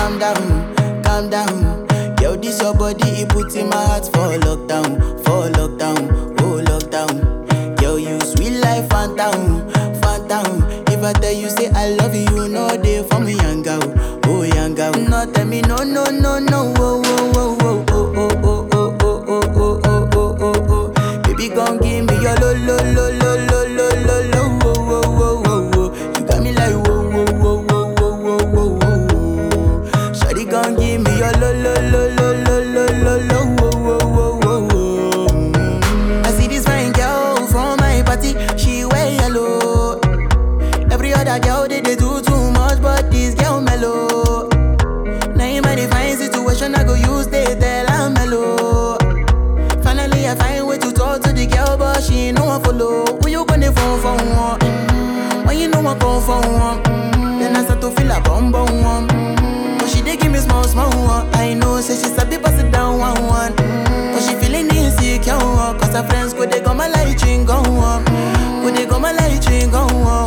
calm down. Yo, this your body, it puts in my heart for lockdown, oh lockdown. Yo, you sweet life, phantom, phantom. If I tell you say I love you, you know they for me, young girl, oh young girl. No, tell me no, no, no, no, oh, oh, oh, oh, oh, oh, oh, oh, oh, oh, oh, oh, oh, oh, oh. Baby, gon' give me your lo, lo, lo, lo, lo, lo, lo, lo, oh, oh, oh, oh, oh. You got me like whoa, whoa, whoa, whoa, whoa, whoa, whoa, whoa. Shawty gon' give me your lo, lo, lo, lo, lo, lo, lo, lo, oh, oh, oh, oh, oh. I see this fine girl from my party, she wear yellow. Every other girl they do too much, but this girl mellow. Now in my fine situation, I go use they tell I'm mellow. Finally I find way to talk to the girl, but she ain't no one follow. Who you gonna phone for one? When you know I come for one, then I start to feel a bum bum one. But she dey give me small small one. I know say she sabi pass it down one one. But she feeling insecure one, cause her friends go they go my light ring go on, go they go my light ring go on.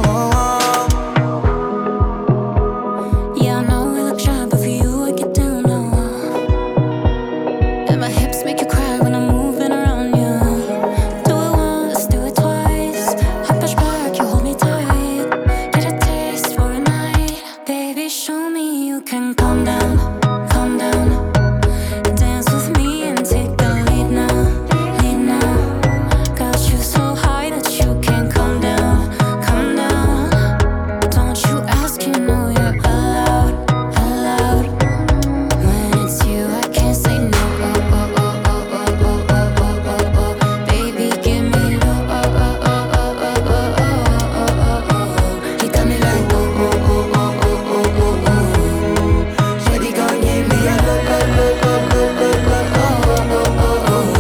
Yeah, I know we look shy, but for you I get down low. And my hips make you cry when I'm moving around you. Do it once, do it twice. I push back, you hold me tight. Get a taste for a night. Baby, show me you can calm down, calm down. Dance with me and take the lead now, lead now. Got you so high that you can't calm down, calm down. Don't you ask, you know you're allowed, allowed. When it's you, I can't say no. Oh, oh, oh, oh, oh, oh, oh, oh, oh, oh. Baby, give me low. Oh, oh, oh, oh, oh, oh, oh, oh, oh, oh. You got me like oh, oh, oh, oh, oh, oh, oh, oh. Shawty gon' give me a low, low, low, low, low, low, low, oh, oh, oh,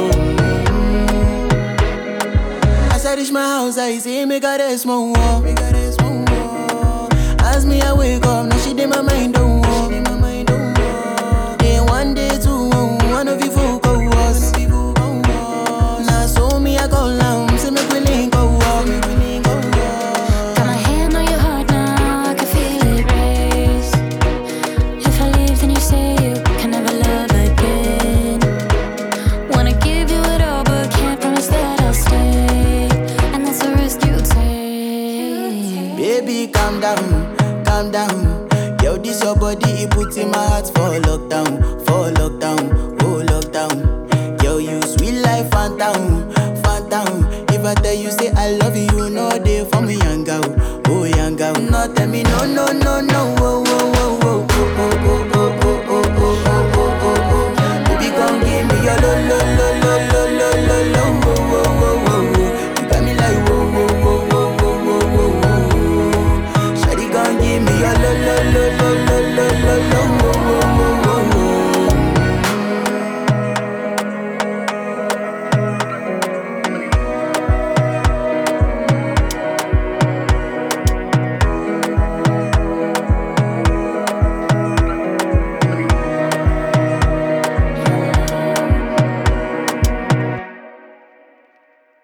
oh. As I reach my house, I see me got a small wall. As me I wake up, now she did my mind don't walk. Day one, day two, one of you folk go was. Now so me I call now, say me we link go walk. Got my hand on your heart now, I can feel it race. If I leave, then you say you can never love again. Wanna give you it all, but can't promise that I'll stay. And that's a risk you take. Baby, calm down, calm down. Yo, this your body, it puts in my heart for lockdown, oh lockdown. Yo, you sweet life, phantom, phantom. If I tell you say I love you, you know they for me, young girl, oh young girl. No, tell me no, no, no, no,